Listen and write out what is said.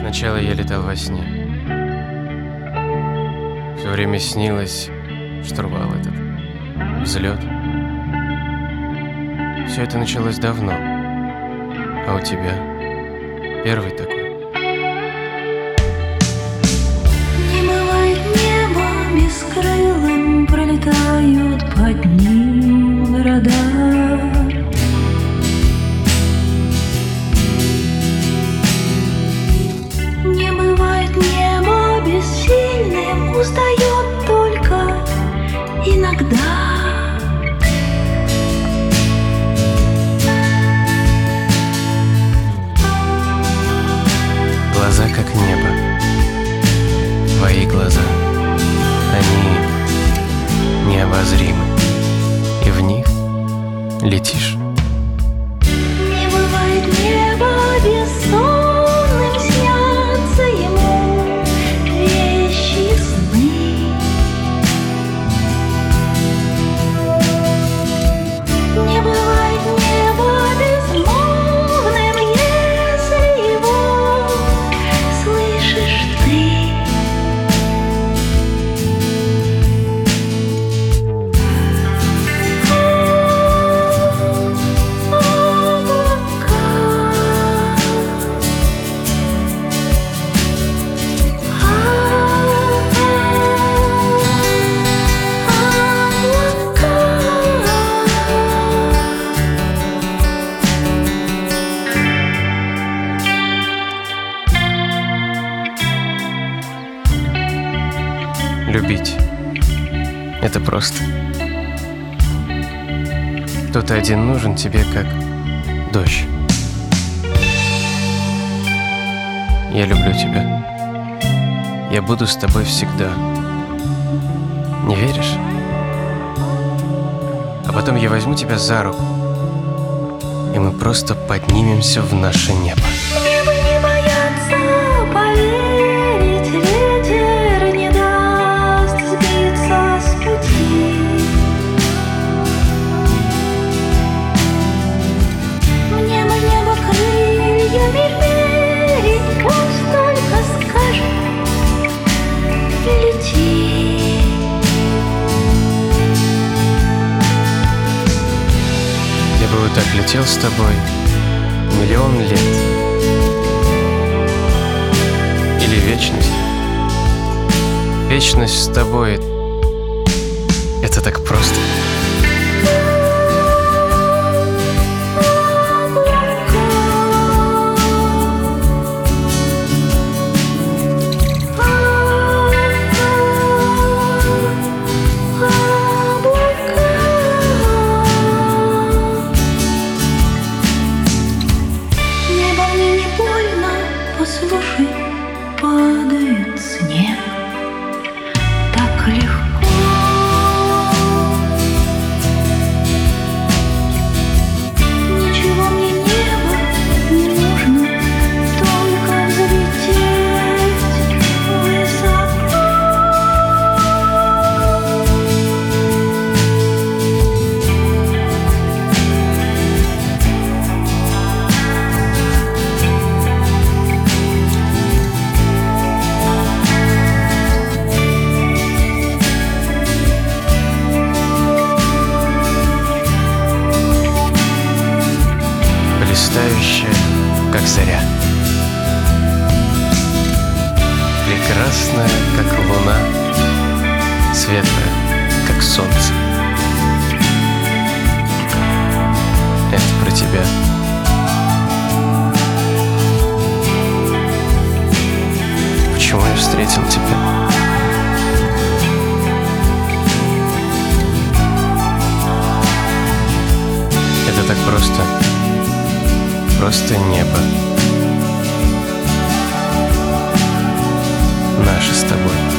Сначала я летал во сне. Все время снилось штурвал этот, взлет. Все это началось давно. А у тебя первый такой. Не бывает небо бескрылым, пролетают под ним города. Не бывает небо бессильным, устает только иногда. Глаза как небо, твои глаза, они необозримы, и в них летишь. Не бывает неба бессонным, снятся ему вещи сны. Не бывает неба безмолвным, если его слышишь ты. Любить — это просто. Кто-то один нужен тебе, как дождь. Я люблю тебя. Я буду с тобой всегда. Не веришь? А потом я возьму тебя за руку, и мы просто поднимемся в наше небо. Небо не боятся поверить, ветер не даст сбиться с пути. В небо крыльями верить, пусть только скажет лети. Я бы вот так летел с тобой миллион лет. Или вечность. Вечность с тобой — это так просто. Небо мне не больно, послушай, падает снег так легко. Ничего мне небо не нужно, только взлететь высоко. Блистающая, как заря. Прекрасная, как луна. Светлая, как солнце. Это про тебя. Почему я встретил тебя? Это так просто. Просто небо. Наше с тобой.